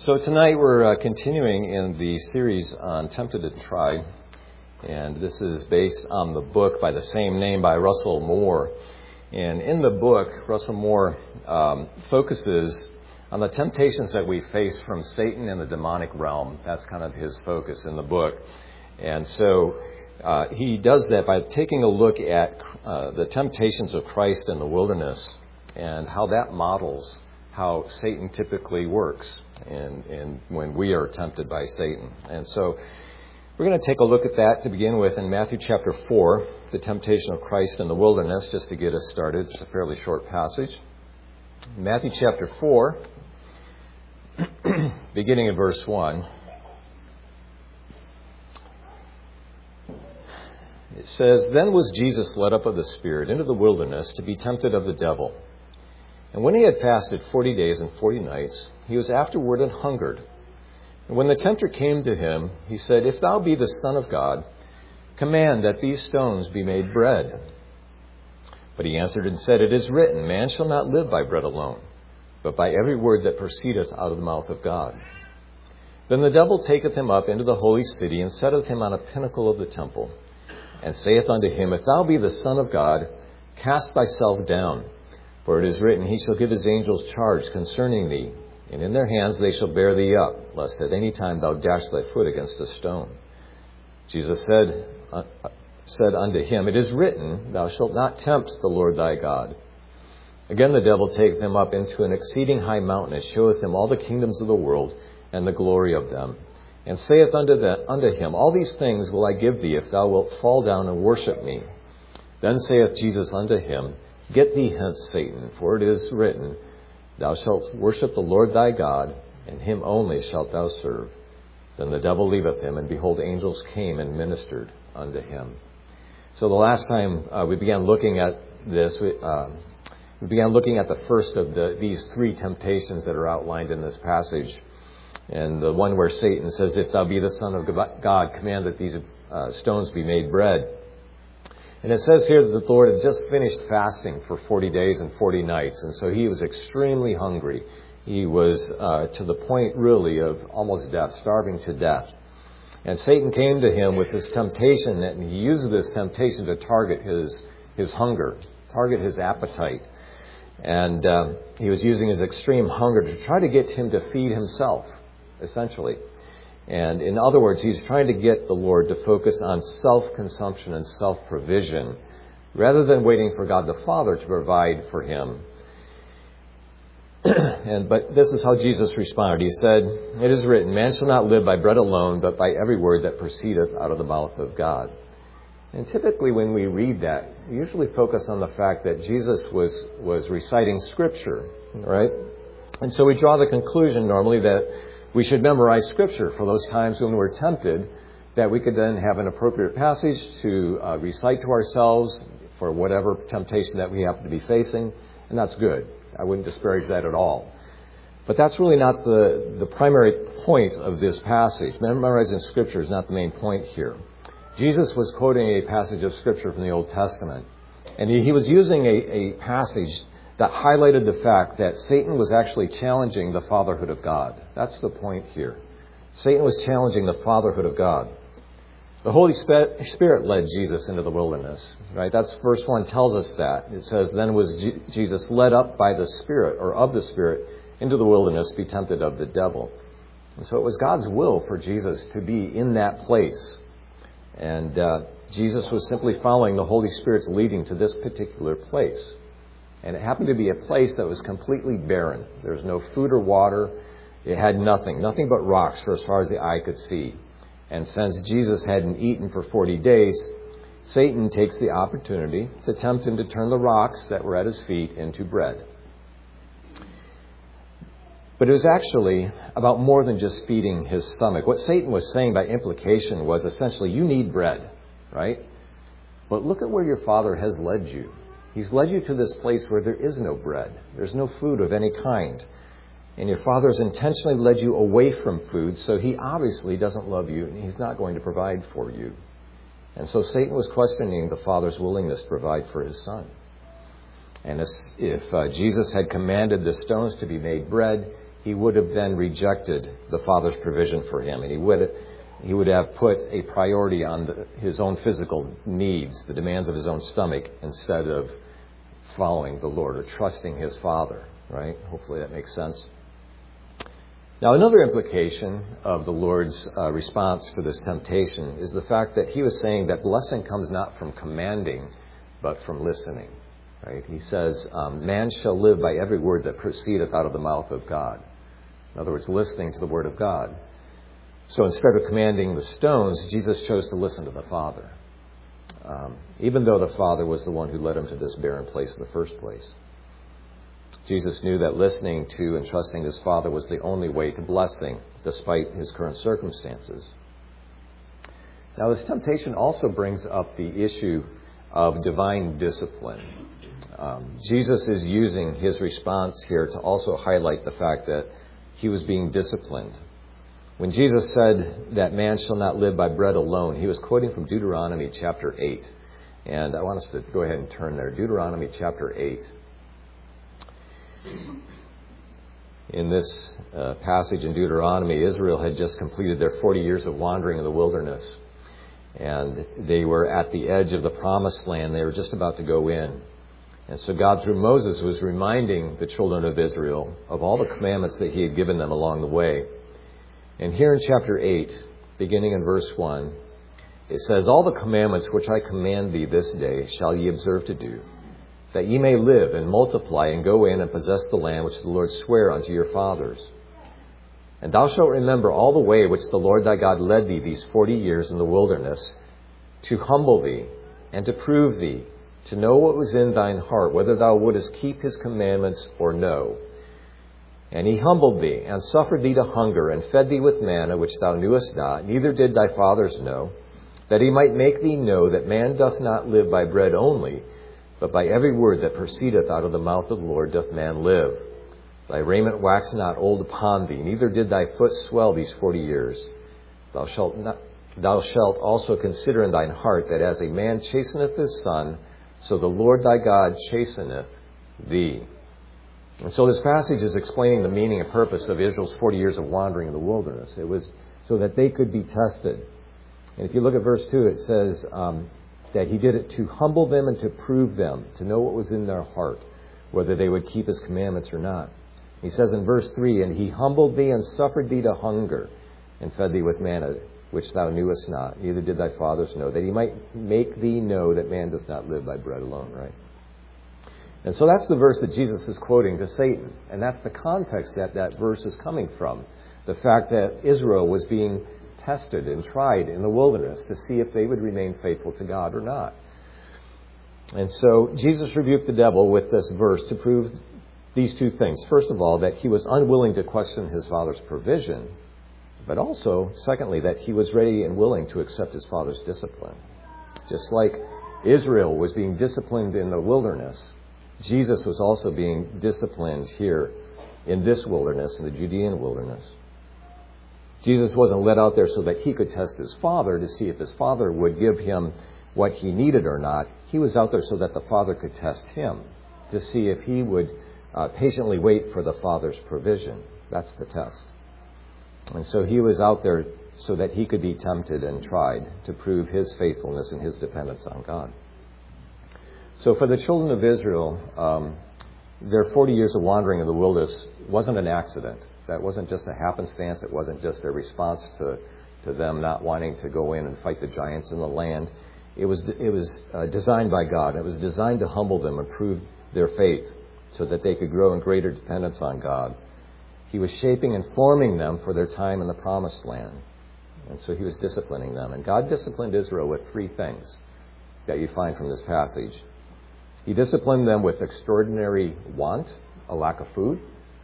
So tonight we're continuing in the series on Tempted and Tried, and this is based on the book by the same name by Russell Moore. And in the book, Russell Moore focuses on the temptations that we face from Satan and the demonic realm. That's kind of his focus in the book. And so he does that by taking a look at the temptations of Christ in the wilderness and how that models how Satan typically works and when we are tempted by Satan. And so we're going to take a look at that to begin with in Matthew chapter 4, the temptation of Christ in the wilderness, just to get us started. It's a fairly short passage. Matthew chapter 4, beginning in verse 1. It says, "Then was Jesus led up of the Spirit into the wilderness to be tempted of the devil. And when he had fasted 40 days and 40 nights, he was afterward and hungered. And when the tempter came to him, he said, 'If thou be the Son of God, command that these stones be made bread.' But he answered and said, 'It is written, Man shall not live by bread alone, but by every word that proceedeth out of the mouth of God.' Then the devil taketh him up into the holy city, and setteth him on a pinnacle of the temple, and saith unto him, 'If thou be the Son of God, cast thyself down. For it is written, He shall give His angels charge concerning thee, and in their hands they shall bear thee up, lest at any time thou dash thy foot against a stone.' Jesus said unto him, 'It is written, Thou shalt not tempt the Lord thy God.' Again the devil taketh him up into an exceeding high mountain, and showeth him all the kingdoms of the world, and the glory of them, and saith unto him, 'All these things will I give thee, if thou wilt fall down and worship me.' Then saith Jesus unto him, 'Get thee hence, Satan, for it is written, Thou shalt worship the Lord thy God, and him only shalt thou serve.' Then the devil leaveth him, and behold, angels came and ministered unto him." So the last time we began looking at this, we began looking at the first of these three temptations that are outlined in this passage. And the one where Satan says, "If thou be the Son of God, command that these stones be made bread." And it says here that the Lord had just finished fasting for 40 days and 40 nights. And so he was extremely hungry. He was to the point, really, of almost death, starving to death. And Satan came to him with this temptation, and he used this temptation to target his hunger, target his appetite. And he was using his extreme hunger to try to get him to feed himself, essentially. And in other words, he's trying to get the Lord to focus on self-consumption and self-provision rather than waiting for God the Father to provide for him. But this is how Jesus responded. He said, "It is written, Man shall not live by bread alone, but by every word that proceedeth out of the mouth of God." And typically when we read that, we usually focus on the fact that Jesus was reciting Scripture, right? And so we draw the conclusion normally that we should memorize Scripture for those times when we're tempted, that we could then have an appropriate passage to recite to ourselves for whatever temptation that we happen to be facing, and that's good. I wouldn't disparage that at all. But that's really not the primary point of this passage. Memorizing Scripture is not the main point here. Jesus was quoting a passage of Scripture from the Old Testament, and he was using a passage that highlighted the fact that Satan was actually challenging the fatherhood of God. That's the point here. Satan was challenging the fatherhood of God. The Holy Spirit led Jesus into the wilderness, right? That's verse 1 tells us that. It says, "Then was Jesus led up by the Spirit, or of the Spirit, into the wilderness to be tempted of the devil." And so it was God's will for Jesus to be in that place. And Jesus was simply following the Holy Spirit's leading to this particular place. And it happened to be a place that was completely barren. There was no food or water. It had nothing but rocks for as far as the eye could see. And since Jesus hadn't eaten for 40 days, Satan takes the opportunity to tempt him to turn the rocks that were at his feet into bread. But it was actually about more than just feeding his stomach. What Satan was saying by implication was essentially, you need bread, right? But look at where your Father has led you. He's led you to this place where there is no bread. There's no food of any kind. And your Father has intentionally led you away from food, so He obviously doesn't love you, and He's not going to provide for you. And so Satan was questioning the Father's willingness to provide for His Son. And if Jesus had commanded the stones to be made bread, he would have then rejected the Father's provision for him, and he would have put a priority on his own physical needs, the demands of his own stomach, instead of following the Lord or trusting his Father, right? Hopefully that makes sense. Now, another implication of the Lord's response to this temptation is the fact that he was saying that blessing comes not from commanding, but from listening. Right? He says, man shall live by every word that proceedeth out of the mouth of God. In other words, listening to the word of God. So instead of commanding the stones, Jesus chose to listen to the Father, even though the Father was the one who led him to this barren place in the first place. Jesus knew that listening to and trusting his Father was the only way to blessing, despite his current circumstances. Now, this temptation also brings up the issue of divine discipline. Jesus is using his response here to also highlight the fact that he was being disciplined. When Jesus said that man shall not live by bread alone, he was quoting from Deuteronomy chapter 8. And I want us to go ahead and turn there. Deuteronomy chapter 8. In this passage in Deuteronomy, Israel had just completed their 40 years of wandering in the wilderness. And they were at the edge of the promised land. They were just about to go in. And so God, through Moses, was reminding the children of Israel of all the commandments that he had given them along the way. And here in chapter 8, beginning in verse 1, it says, all the commandments which I command thee this day shall ye observe to do, that ye may live and multiply and go in and possess the land which the Lord sware unto your fathers. And thou shalt remember all the way which the Lord thy God led thee these 40 years in the wilderness, to humble thee and to prove thee, to know what was in thine heart, whether thou wouldest keep his commandments or no. And he humbled thee and suffered thee to hunger and fed thee with manna which thou knewest not, neither did thy fathers know, that he might make thee know that man doth not live by bread only, but by every word that proceedeth out of the mouth of the Lord doth man live. Thy raiment waxed not old upon thee, neither did thy foot swell these 40 years. Thou shalt also consider in thine heart that as a man chasteneth his son, so the Lord thy God chasteneth thee. And so this passage is explaining the meaning and purpose of Israel's 40 years of wandering in the wilderness. It was so that they could be tested. And if you look at verse 2, it says that he did it to humble them and to prove them, to know what was in their heart, whether they would keep his commandments or not. He says in verse 3, and he humbled thee and suffered thee to hunger and fed thee with manna, which thou knewest not, neither did thy fathers know, that he might make thee know that man doth not live by bread alone, right? And so that's the verse that Jesus is quoting to Satan. And that's the context that that verse is coming from. The fact that Israel was being tested and tried in the wilderness to see if they would remain faithful to God or not. And so Jesus rebuked the devil with this verse to prove these two things. First of all, that he was unwilling to question his Father's provision, but also, secondly, that he was ready and willing to accept his Father's discipline. Just like Israel was being disciplined in the wilderness, Jesus was also being disciplined here in this wilderness, in the Judean wilderness. Jesus wasn't let out there so that he could test his Father to see if his Father would give him what he needed or not. He was out there so that the Father could test him to see if he would patiently wait for the Father's provision. That's the test. And so he was out there so that he could be tempted and tried to prove his faithfulness and his dependence on God. So for the children of Israel, their 40 years of wandering in the wilderness wasn't an accident. That wasn't just a happenstance. It wasn't just a response to them not wanting to go in and fight the giants in the land. It was designed by God. It was designed to humble them and prove their faith so that they could grow in greater dependence on God. He was shaping and forming them for their time in the promised land. And so he was disciplining them. And God disciplined Israel with three things that you find from this passage. He disciplined them with extraordinary want, a lack of food.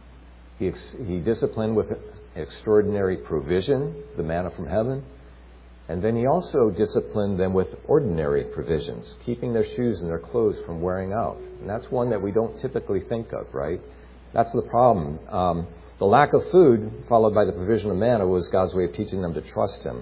He disciplined with extraordinary provision, the manna from heaven. And then he also disciplined them with ordinary provisions, keeping their shoes and their clothes from wearing out. And that's one that we don't typically think of, right? That's the problem. The lack of food, followed by the provision of manna, was God's way of teaching them to trust him.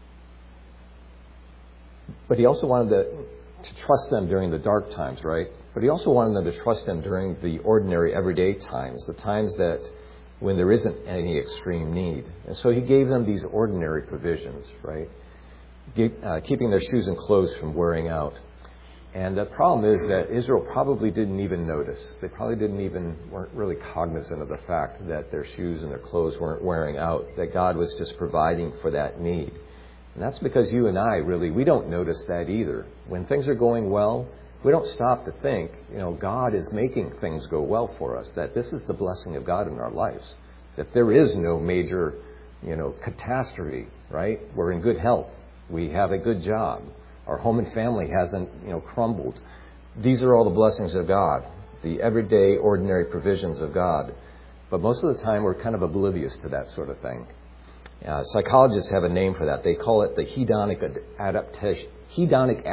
But he also wanted to trust them during the dark times, right? But he also wanted them to trust him during the ordinary, everyday times, the times that when there isn't any extreme need. And so he gave them these ordinary provisions, right? Keeping their shoes and clothes from wearing out. And the problem is that Israel probably didn't even notice. They probably weren't really cognizant of the fact that their shoes and their clothes weren't wearing out, that God was just providing for that need. And that's because you and I we don't notice that either. When things are going well, we don't stop to think, God is making things go well for us, that this is the blessing of God in our lives, that there is no major, catastrophe, right? We're in good health. We have a good job. Our home and family hasn't, crumbled. These are all the blessings of God, the everyday, ordinary provisions of God. But most of the time, we're kind of oblivious to that sort of thing. Psychologists have a name for that. They call it the hedonic adaptation. Hedonic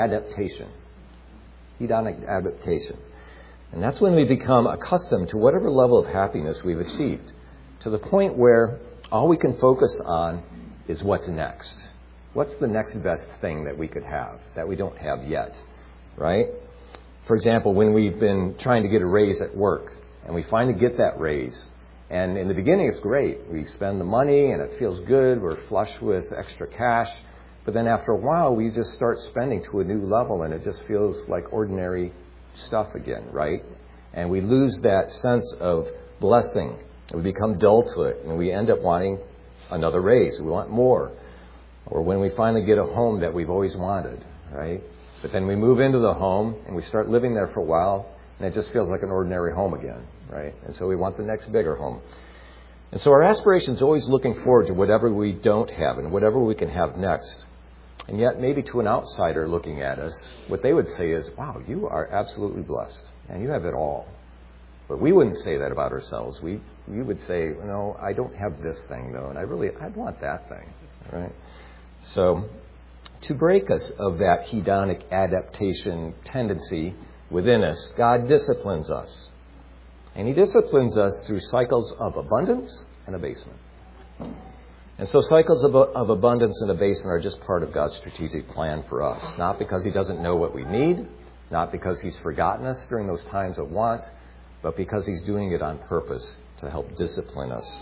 adaptation. And that's when we become accustomed to whatever level of happiness we've achieved, to the point where all we can focus on is what's next. What's the next best thing that we could have that we don't have yet, right? For example, when we've been trying to get a raise at work and we finally get that raise, and in the beginning it's great. We spend the money and it feels good. We're flush with extra cash. But then after a while, we just start spending to a new level and it just feels like ordinary stuff again, right? And we lose that sense of blessing. We become dull to it and we end up wanting another raise. We want more. Or when we finally get a home that we've always wanted, right? But then we move into the home and we start living there for a while and it just feels like an ordinary home again, right? And so we want the next bigger home. And so our aspiration is always looking forward to whatever we don't have and whatever we can have next. And yet maybe to an outsider looking at us, what they would say is, wow, you are absolutely blessed and you have it all. But we wouldn't say that about ourselves. We would say, no, I don't have this thing though, and I want that thing, right? So to break us of that hedonic adaptation tendency within us, God disciplines us. And he disciplines us through cycles of abundance and abasement. And so cycles of abundance and abasement are just part of God's strategic plan for us. Not because he doesn't know what we need, not because he's forgotten us during those times of want, but because he's doing it on purpose to help discipline us.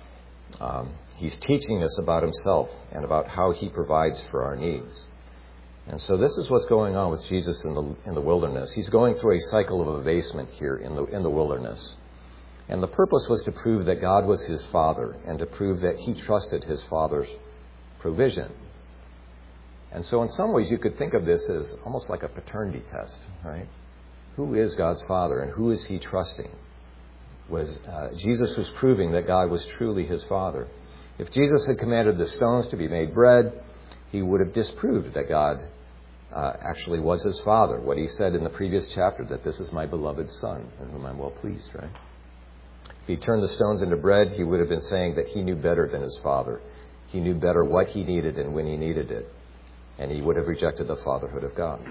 He's teaching us about himself and about how he provides for our needs. And so this is what's going on with Jesus in the wilderness. He's going through a cycle of abasement here in the wilderness. And the purpose was to prove that God was his Father and to prove that he trusted his Father's provision. And so in some ways you could think of this as almost like a paternity test, right? Who is God's Father and who is he trusting? Jesus was proving that God was truly his Father. If Jesus had commanded the stones to be made bread, he would have disproved that God actually was his Father. What he said in the previous chapter, that this is my beloved Son, in whom I'm well pleased, right? If he turned the stones into bread, he would have been saying that he knew better than his Father. He knew better what he needed and when he needed it. And he would have rejected the fatherhood of God.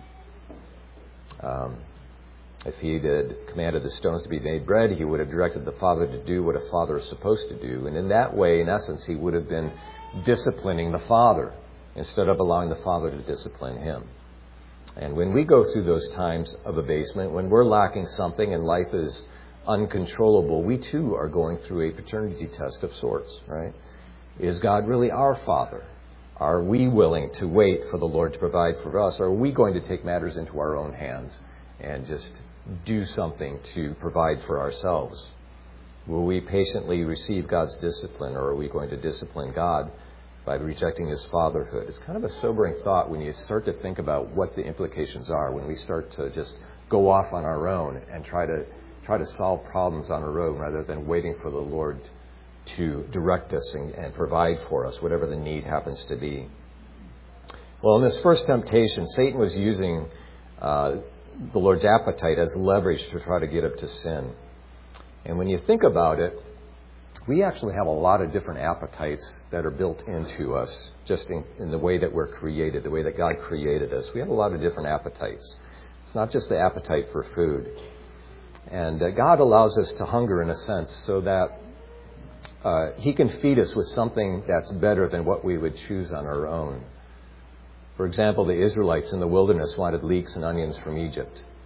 If he had commanded the stones to be made bread, he would have directed the Father to do what a father is supposed to do. And in that way, in essence, he would have been disciplining the Father instead of allowing the Father to discipline him. And when we go through those times of abasement, when we're lacking something and life is uncontrollable, we too are going through a paternity test of sorts, right? Is God really our Father? Are we willing to wait for the Lord to provide for us? Or are we going to take matters into our own hands and just do something to provide for ourselves? Will we patiently receive God's discipline, or are we going to discipline God by rejecting his fatherhood? It's kind of a sobering thought when you start to think about what the implications are, when we start to just go off on our own and try to solve problems on our own rather than waiting for the Lord to direct us and provide for us, whatever the need happens to be. Well, in this first temptation, Satan was using the Lord's appetite as leverage to try to get him to sin. And when you think about it, we actually have a lot of different appetites that are built into us, just in the way that we're created, the way that God created us. We have a lot of different appetites. It's not just the appetite for food. And God allows us to hunger in a sense so that he can feed us with something that's better than what we would choose on our own. For example, the Israelites in the wilderness wanted leeks and onions from Egypt.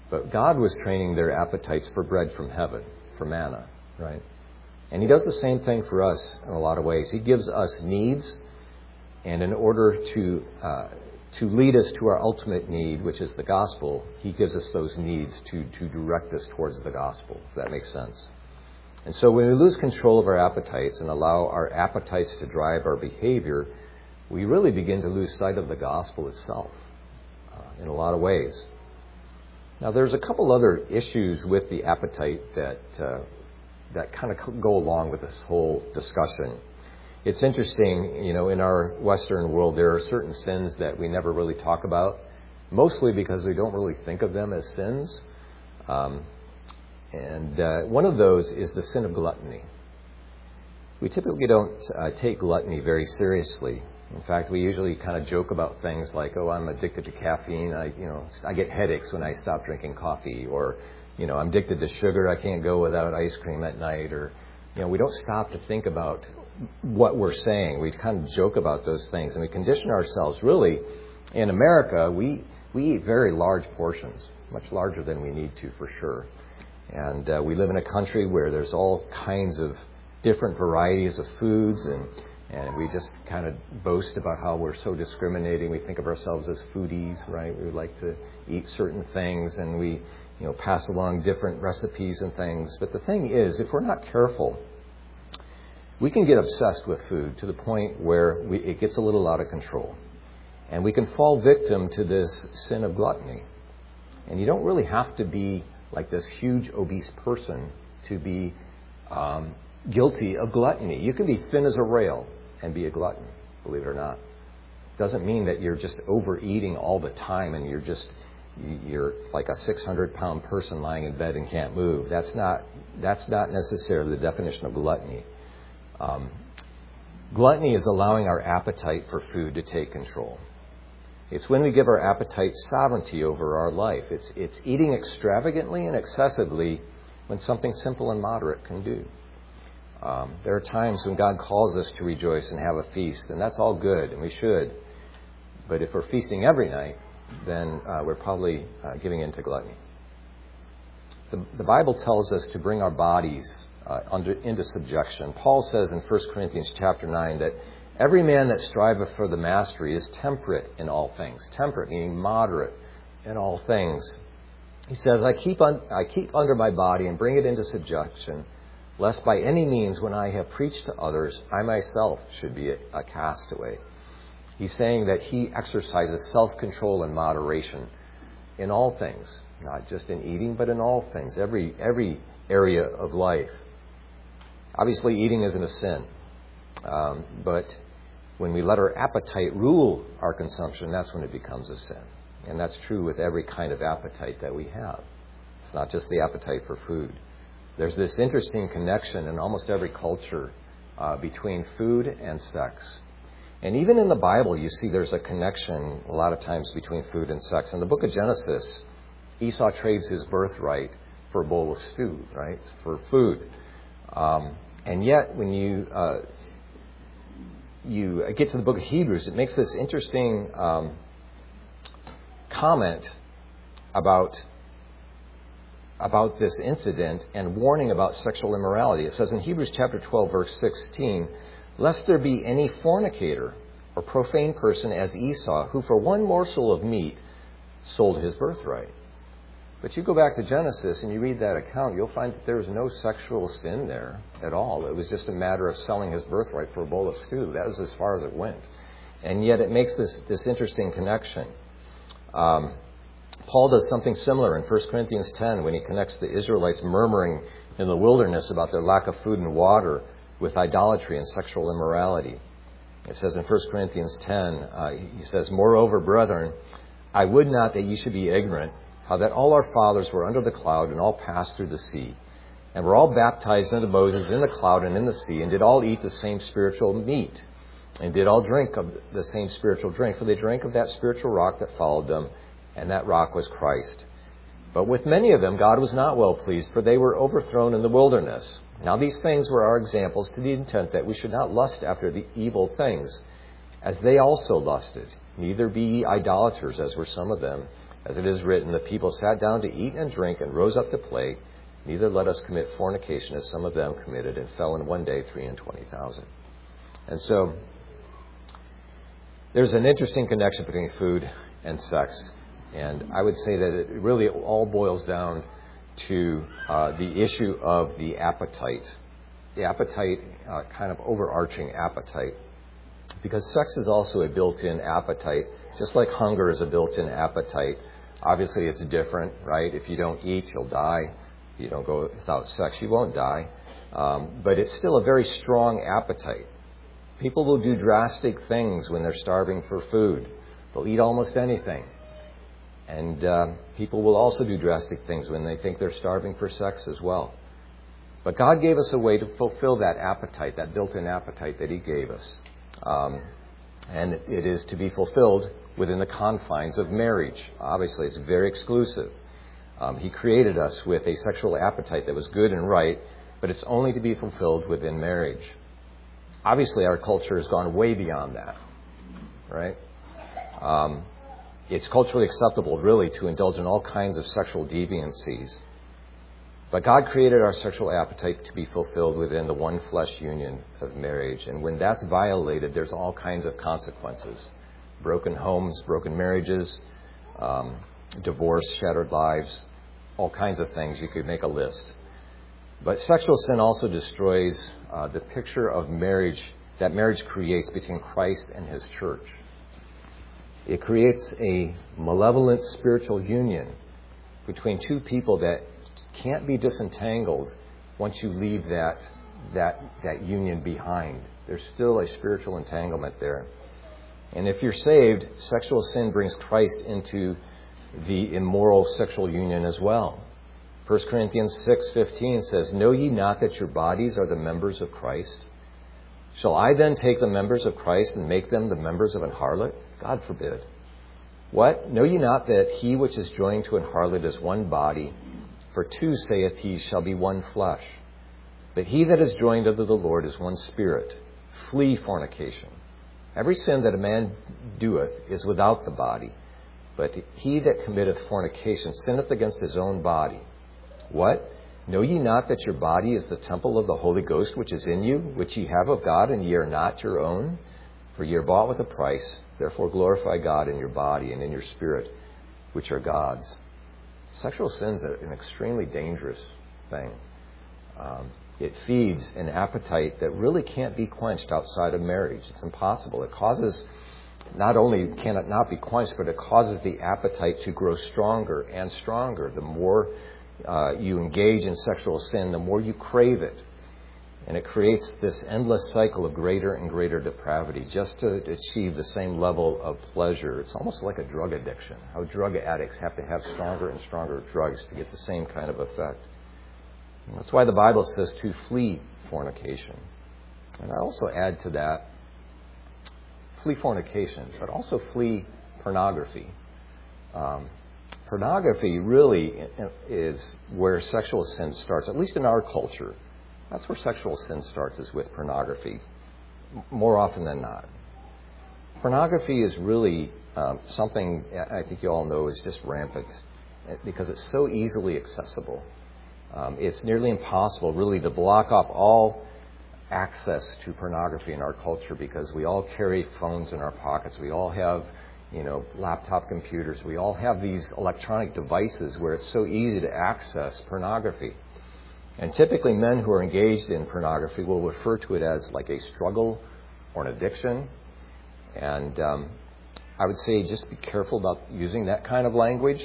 But God was training their appetites for bread from heaven, for manna, right? And He does the same thing for us in a lot of ways. He gives us needs, and in order to lead us to our ultimate need, which is the gospel, He gives us those needs to direct us towards the gospel, if that makes sense. And so when we lose control of our appetites and allow our appetites to drive our behavior, we really begin to lose sight of the gospel itself in a lot of ways. Now, there's a couple other issues with the appetite that kind of go along with this whole discussion. It's interesting, in our Western world, there are certain sins that we never really talk about, mostly because we don't really think of them as sins. And one of those is the sin of gluttony. We typically don't take gluttony very seriously. In fact, we usually kind of joke about things like, oh, I'm addicted to caffeine. I get headaches when I stop drinking coffee. Or, I'm addicted to sugar. I can't go without ice cream at night. Or, we don't stop to think about what we're saying. We kind of joke about those things. And we condition ourselves, really. In America, we eat very large portions, much larger than we need to, for sure. And we live in a country where there's all kinds of different varieties of foods, and we just kind of boast about how we're so discriminating. We think of ourselves as foodies, right? We like to eat certain things, and we, pass along different recipes and things. But the thing is, if we're not careful, we can get obsessed with food to the point where it gets a little out of control. And we can fall victim to this sin of gluttony. And you don't really have to be like this huge obese person to be guilty of gluttony. You can be thin as a rail and be a glutton, believe it or not. It doesn't mean that you're just overeating all the time and you're like a 600-pound person lying in bed and can't move. That's not necessarily the definition of gluttony. Gluttony is allowing our appetite for food to take control. It's when we give our appetite sovereignty over our life. It's eating extravagantly and excessively when something simple and moderate can do. There are times when God calls us to rejoice and have a feast, and that's all good, and we should. But if we're feasting every night, then we're probably giving in to gluttony. The Bible tells us to bring our bodies into subjection. Paul says in 1 Corinthians chapter 9 that every man that striveth for the mastery is temperate in all things. Temperate meaning moderate in all things. He says, I keep under my body and bring it into subjection, lest by any means when I have preached to others, I myself should be a castaway. He's saying that he exercises self-control and moderation in all things, not just in eating, but in all things, every area of life. Obviously, eating isn't a sin, but when we let our appetite rule our consumption, that's when it becomes a sin. And that's true with every kind of appetite that we have. It's not just the appetite for food. There's this interesting connection in almost every culture between food and sex. And even in the Bible, you see there's a connection a lot of times between food and sex. In the book of Genesis, Esau trades his birthright for a bowl of stew, right, for food. And yet, when you get to the book of Hebrews, it makes this interesting comment about this incident and warning about sexual immorality. It says in Hebrews chapter 12, verse 16, lest there be any fornicator or profane person as Esau, who for one morsel of meat sold his birthright. But you go back to Genesis and you read that account, you'll find that there was no sexual sin there at all. It was just a matter of selling his birthright for a bowl of stew. That was as far as it went. And yet it makes this interesting connection. Paul does something similar in 1 Corinthians 10 when he connects the Israelites murmuring in the wilderness about their lack of food and water with idolatry and sexual immorality. It says in 1 Corinthians 10, he says, moreover, brethren, I would not that ye should be ignorant, how that all our fathers were under the cloud and all passed through the sea, and were all baptized unto Moses in the cloud and in the sea, and did all eat the same spiritual meat, and did all drink of the same spiritual drink, for they drank of that spiritual rock that followed them, and that rock was Christ. But with many of them God was not well pleased, for they were overthrown in the wilderness. Now these things were our examples, to the intent that we should not lust after the evil things, as they also lusted. Neither be ye idolaters, as were some of them. As it is written, the people sat down to eat and drink and rose up to play. Neither let us commit fornication as some of them committed and fell in one day 23,000. And so there's an interesting connection between food and sex. And I would say that it really all boils down to the issue of the appetite. The appetite, kind of overarching appetite. Because sex is also a built-in appetite, just like hunger is a built-in appetite. Obviously, it's different, right? If you don't eat, you'll die. If you don't go without sex, you won't die. But it's still a very strong appetite. People will do drastic things when they're starving for food. They'll eat almost anything. And people will also do drastic things when they think they're starving for sex as well. But God gave us a way to fulfill that appetite, that built-in appetite that He gave us. And it is to be fulfilled within the confines of marriage. Obviously, it's very exclusive. He created us with a sexual appetite that was good and right, but it's only to be fulfilled within marriage. Obviously, our culture has gone way beyond that, right? It's culturally acceptable, really, to indulge in all kinds of sexual deviancies. But God created our sexual appetite to be fulfilled within the one flesh union of marriage. And when that's violated, there's all kinds of consequences. Broken homes, broken marriages, divorce, shattered lives, all kinds of things. You could make a list. But sexual sin also destroys the picture of marriage that marriage creates between Christ and His church. It creates a malevolent spiritual union between two people that can't be disentangled once you leave that union behind. There's still a spiritual entanglement there. And if you're saved, sexual sin brings Christ into the immoral sexual union as well. 1 Corinthians 6:15 says, "Know ye not that your bodies are the members of Christ? Shall I then take the members of Christ and make them the members of an harlot? God forbid. What? Know ye not that he which is joined to an harlot is one body? For two, saith he, shall be one flesh. But he that is joined unto the Lord is one spirit. Flee fornication. Every sin that a man doeth is without the body. But he that committeth fornication sinneth against his own body. What? Know ye not that your body is the temple of the Holy Ghost which is in you, which ye have of God, and ye are not your own? For ye are bought with a price. Therefore glorify God in your body and in your spirit, which are God's." Sexual sin is an extremely dangerous thing. It feeds an appetite that really can't be quenched outside of marriage. It's impossible. It causes, not only can it not be quenched, but it causes the appetite to grow stronger and stronger. The more you engage in sexual sin, the more you crave it. And it creates this endless cycle of greater and greater depravity just to achieve the same level of pleasure. It's almost like a drug addiction, how drug addicts have to have stronger and stronger drugs to get the same kind of effect. And that's why the Bible says to flee fornication. And I also add to that, flee fornication, but also flee pornography. Pornography really is where sexual sin starts, at least in our culture. That's where sexual sin starts, is with pornography, more often than not. Pornography is really something I think you all know is just rampant because it's so easily accessible. It's nearly impossible, really, to block off all access to pornography in our culture because we all carry phones in our pockets. We all have, laptop computers. We all have these electronic devices where it's so easy to access pornography. And typically men who are engaged in pornography will refer to it as like a struggle or an addiction. And I would say just be careful about using that kind of language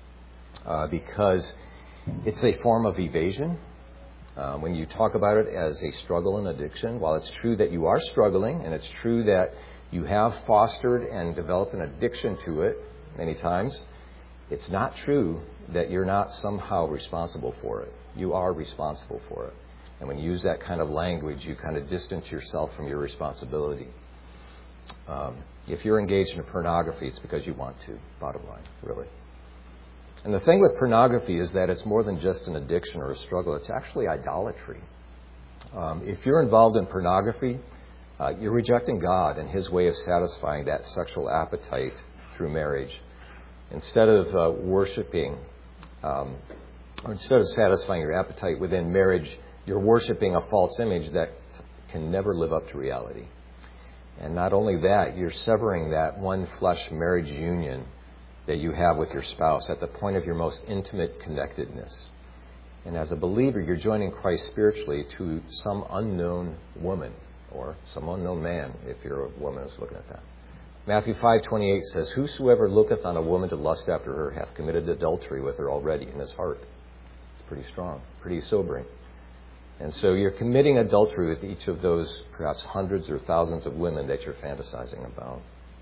because it's a form of evasion. When you talk about it as a struggle and addiction, while it's true that you are struggling and it's true that you have fostered and developed an addiction to it many times, it's not true that you're not somehow responsible for it. You are responsible for it. And when you use that kind of language, you kind of distance yourself from your responsibility. If you're engaged in pornography, it's because you want to, bottom line, really. And the thing with pornography is that it's more than just an addiction or a struggle. It's actually idolatry. If you're involved in pornography, you're rejecting God and His way of satisfying that sexual appetite through marriage. Instead of worshiping, or instead of satisfying your appetite within marriage, you're worshiping a false image that can never live up to reality. And not only that, you're severing that one flesh marriage union that you have with your spouse at the point of your most intimate connectedness. And as a believer, you're joining Christ spiritually to some unknown woman or some unknown man, if you're a woman who's looking at that. Matthew 5:28 says, "Whosoever looketh on a woman to lust after her hath committed adultery with her already in his heart." It's pretty strong, pretty sobering. And so you're committing adultery with each of those perhaps hundreds or thousands of women that you're fantasizing about.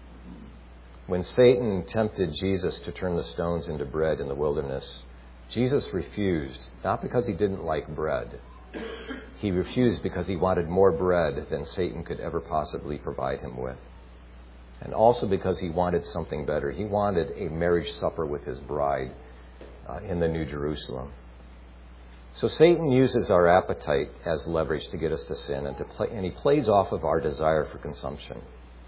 When Satan tempted Jesus to turn the stones into bread in the wilderness, Jesus refused, not because he didn't like bread. He refused because he wanted more bread than Satan could ever possibly provide him with. And also because he wanted something better. He wanted a marriage supper with his bride in the New Jerusalem. So Satan uses our appetite as leverage to get us to sin, and he plays off of our desire for consumption.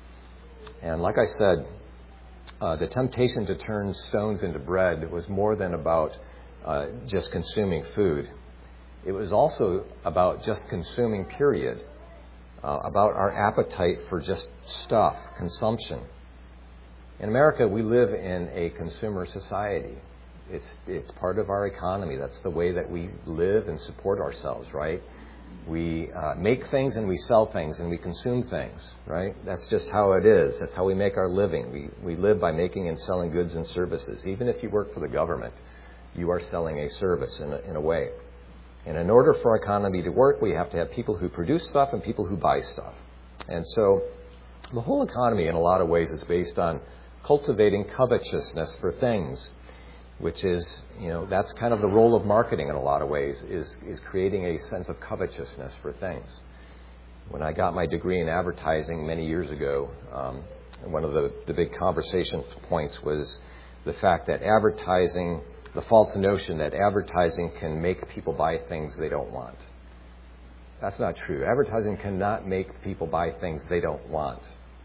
And like I said, the temptation to turn stones into bread was more than about just consuming food. It was also about just consuming, period. About our appetite for just stuff, consumption. In America, we live in a consumer society. It's part of our economy. That's the way that we live and support ourselves, right? We make things and we sell things and we consume things, right? That's just how it is. That's how we make our living. We live by making and selling goods and services. Even if you work for the government, you are selling a service in a way. And in order for our economy to work, we have to have people who produce stuff and people who buy stuff. And so the whole economy, in a lot of ways, is based on cultivating covetousness for things, which is, that's kind of the role of marketing in a lot of ways, is creating a sense of covetousness for things. When I got my degree in advertising many years ago, one of the big conversation points was the fact that the false notion that advertising can make people buy things they don't want. That's not true. Advertising cannot make people buy things they don't want.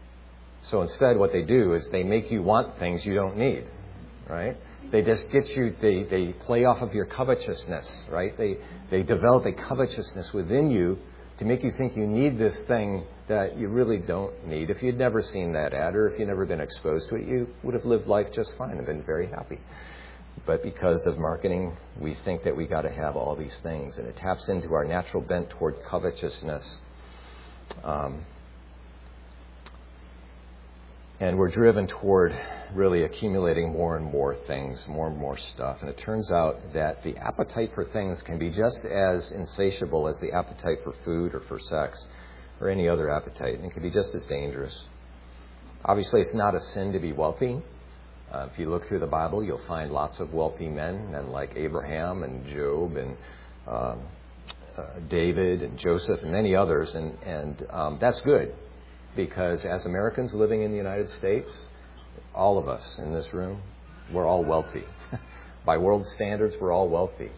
So instead, what they do is they make you want things you don't need, right? They just get you, they play off of your covetousness, right? They develop a covetousness within you to make you think you need this thing that you really don't need. If you'd never seen that ad or if you'd never been exposed to it, you would have lived life just fine and been very happy. But because of marketing, we think that we got to have all these things, and it taps into our natural bent toward covetousness. And we're driven toward really accumulating more and more things, more and more stuff. And it turns out that the appetite for things can be just as insatiable as the appetite for food or for sex or any other appetite, and it can be just as dangerous. Obviously, it's not a sin to be wealthy. If you look through the Bible, you'll find lots of wealthy men, and like Abraham and Job and David and Joseph and many others, and that's good, because as Americans living in the United States, all of us in this room, we're all wealthy. By world standards, we're all wealthy.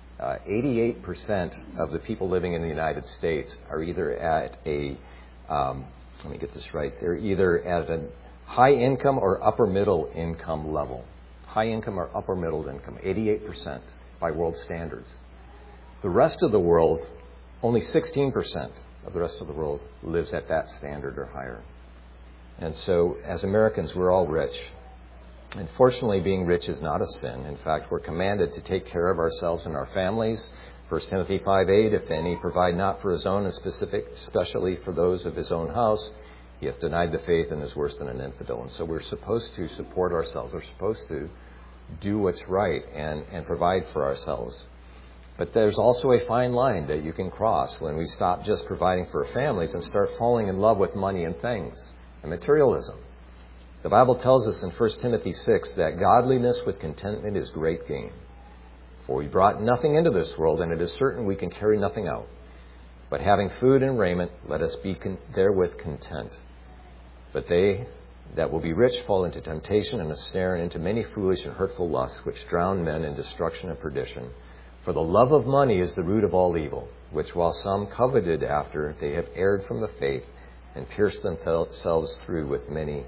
88% of the people living in the United States are either at let me get this right, they're either at a high income or upper middle income level. High income or upper middle income, 88% by world standards. The rest of the world, only 16% of the rest of the world lives at that standard or higher. And so as Americans, we're all rich. And fortunately, being rich is not a sin. In fact, we're commanded to take care of ourselves and our families. 1 Timothy 5:8, if any provide not for his own, and especially for those of his own house, he hath denied the faith and is worse than an infidel. And so we're supposed to support ourselves. We're supposed to do what's right and provide for ourselves. But there's also a fine line that you can cross when we stop just providing for our families and start falling in love with money and things and materialism. The Bible tells us in 1 Timothy 6 that godliness with contentment is great gain. For we brought nothing into this world, and it is certain we can carry nothing out. But having food and raiment, let us be therewith content. But they that will be rich fall into temptation and a snare, and into many foolish and hurtful lusts, which drown men in destruction and perdition. For the love of money is the root of all evil, which while some coveted after, they have erred from the faith and pierced themselves through with many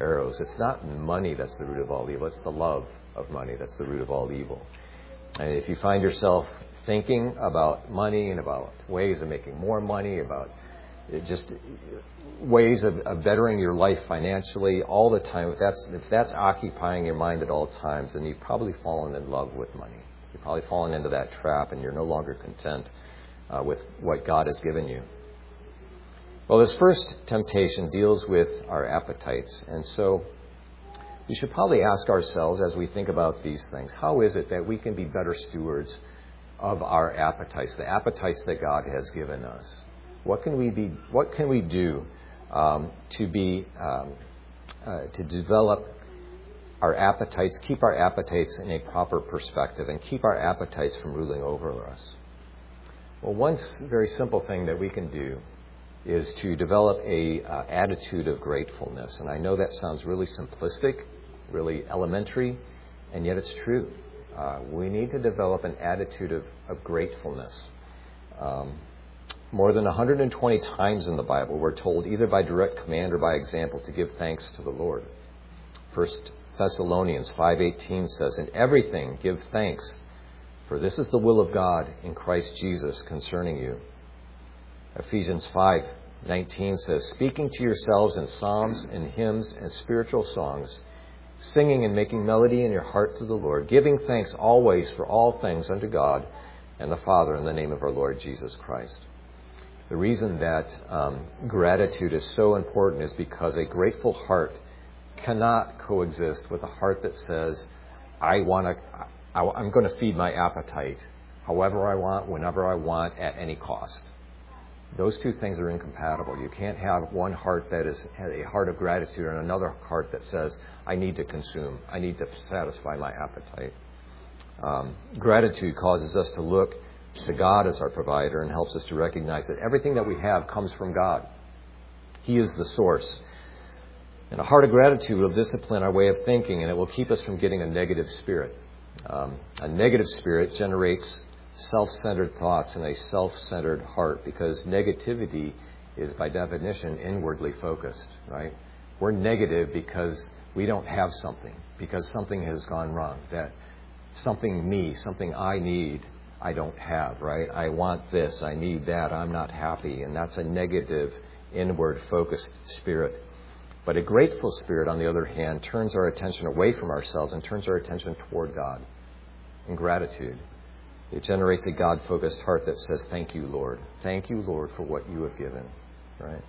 arrows. It's not money that's the root of all evil. It's the love of money that's the root of all evil. And if you find yourself thinking about money and about ways of making more money, about just ways of bettering your life financially all the time, if that's occupying your mind at all times, then you've probably fallen in love with money. You've probably fallen into that trap, and you're no longer content with what God has given you. Well, this first temptation deals with our appetites. And so we should probably ask ourselves as we think about these things, how is it that we can be better stewards of our appetites, the appetites that God has given us? What can we do to develop our appetites, keep our appetites in a proper perspective, and keep our appetites from ruling over us? Well, one very simple thing that we can do is to develop a attitude of gratefulness. And I know that sounds really simplistic, really elementary, and yet it's true. We need to develop an attitude of gratefulness. More than 120 times in the Bible, we're told either by direct command or by example to give thanks to the Lord. 1 Thessalonians 5:18 says, "In everything give thanks, for this is the will of God in Christ Jesus concerning you." Ephesians 5:19 says, "Speaking to yourselves in psalms and hymns and spiritual songs, singing and making melody in your heart to the Lord, giving thanks always for all things unto God and the Father in the name of our Lord Jesus Christ." The reason that gratitude is so important is because a grateful heart cannot coexist with a heart that says, I'm going to feed my appetite however I want, whenever I want, at any cost. Those two things are incompatible. You can't have one heart that has a heart of gratitude and another heart that says, I need to consume. I need to satisfy my appetite. Gratitude causes us to look to God as our provider and helps us to recognize that everything that we have comes from God. He is the source. And a heart of gratitude will discipline our way of thinking, and it will keep us from getting a negative spirit. A negative spirit generates self-centered thoughts and a self-centered heart, because negativity is by definition inwardly focused, right? We're negative because we don't have something, because something has gone wrong, that something I need, I don't have, right? I want this, I need that, I'm not happy, and that's a negative, inward focused spirit. But a grateful spirit, on the other hand, turns our attention away from ourselves and turns our attention toward God in gratitude. It generates a God-focused heart that says, thank you, Lord. Thank you, Lord, for what you have given. Right?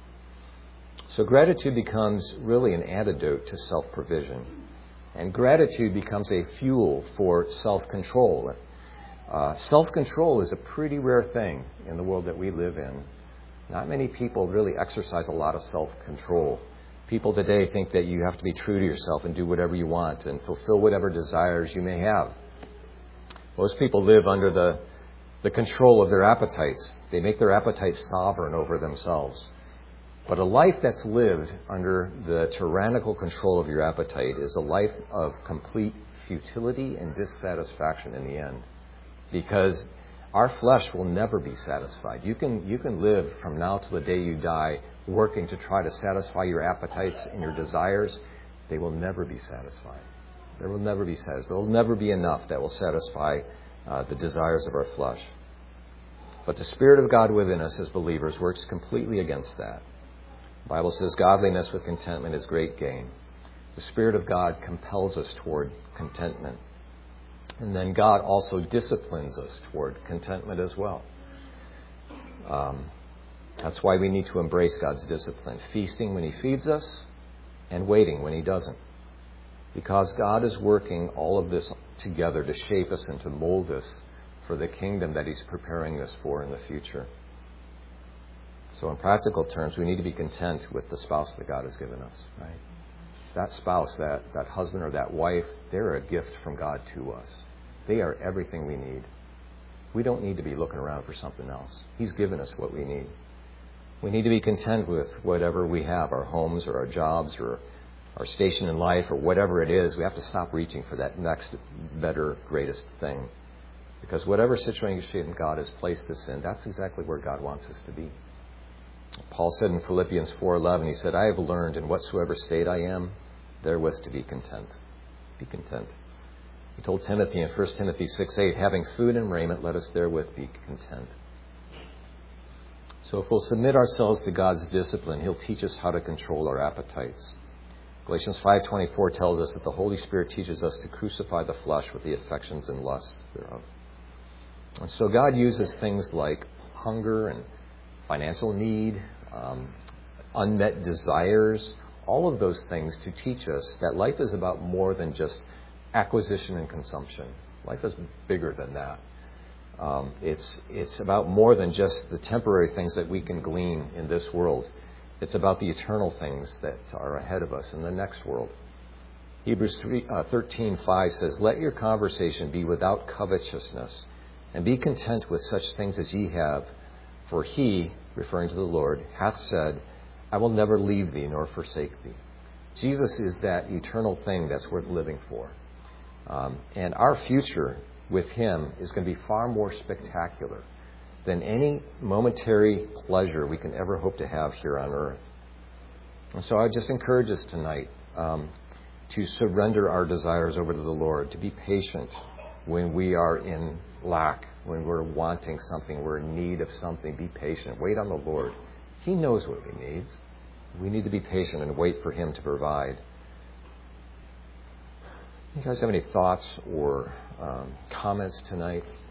So gratitude becomes really an antidote to self-provision. And gratitude becomes a fuel for self-control. Self-control is a pretty rare thing in the world that we live in. Not many people really exercise a lot of self-control. People today think that you have to be true to yourself and do whatever you want and fulfill whatever desires you may have. Most people live under the control of their appetites. They make their appetites sovereign over themselves. But a life that's lived under the tyrannical control of your appetite is a life of complete futility and dissatisfaction in the end. Because our flesh will never be satisfied. You can live from now till the day you die working to try to satisfy your appetites and your desires. They will never be satisfied. There will never be satisfied. There will never be enough that will satisfy the desires of our flesh. But the Spirit of God within us as believers works completely against that. The Bible says godliness with contentment is great gain. The Spirit of God compels us toward contentment. And then God also disciplines us toward contentment as well. That's why we need to embrace God's discipline. Feasting when He feeds us and waiting when He doesn't. Because God is working all of this together to shape us and to mold us for the kingdom that He's preparing us for in the future. So in practical terms, we need to be content with the spouse that God has given us, right? That spouse, that husband or that wife, they're a gift from God to us. They are everything we need. We don't need to be looking around for something else. He's given us what we need. We need to be content with whatever we have, our homes or our jobs or our station in life or whatever it is. We have to stop reaching for that next, better, greatest thing. Because whatever situation God has placed us in, that's exactly where God wants us to be. Paul said in Philippians 4:11, he said, I have learned in whatsoever state I am therewith to be content. Be content. He told Timothy in 1 Timothy 6:8, having food and raiment, let us therewith be content. So if we'll submit ourselves to God's discipline, He'll teach us how to control our appetites. Galatians 5:24 tells us that the Holy Spirit teaches us to crucify the flesh with the affections and lusts thereof. And so God uses things like hunger and financial need, unmet desires, all of those things to teach us that life is about more than just acquisition and consumption. Life is bigger than that. It's about more than just the temporary things that we can glean in this world. It's about the eternal things that are ahead of us in the next world. Hebrews 13:5 says, let your conversation be without covetousness, and be content with such things as ye have. For He, referring to the Lord, hath said, I will never leave thee nor forsake thee. Jesus is that eternal thing that's worth living for. And our future with Him is going to be far more spectacular than any momentary pleasure we can ever hope to have here on earth. And so I just encourage us tonight to surrender our desires over to the Lord, to be patient when we are in lack, when we're wanting something, we're in need of something. Be patient. Wait on the Lord. He knows what we need. We need to be patient and wait for Him to provide. You guys have any thoughts or comments tonight?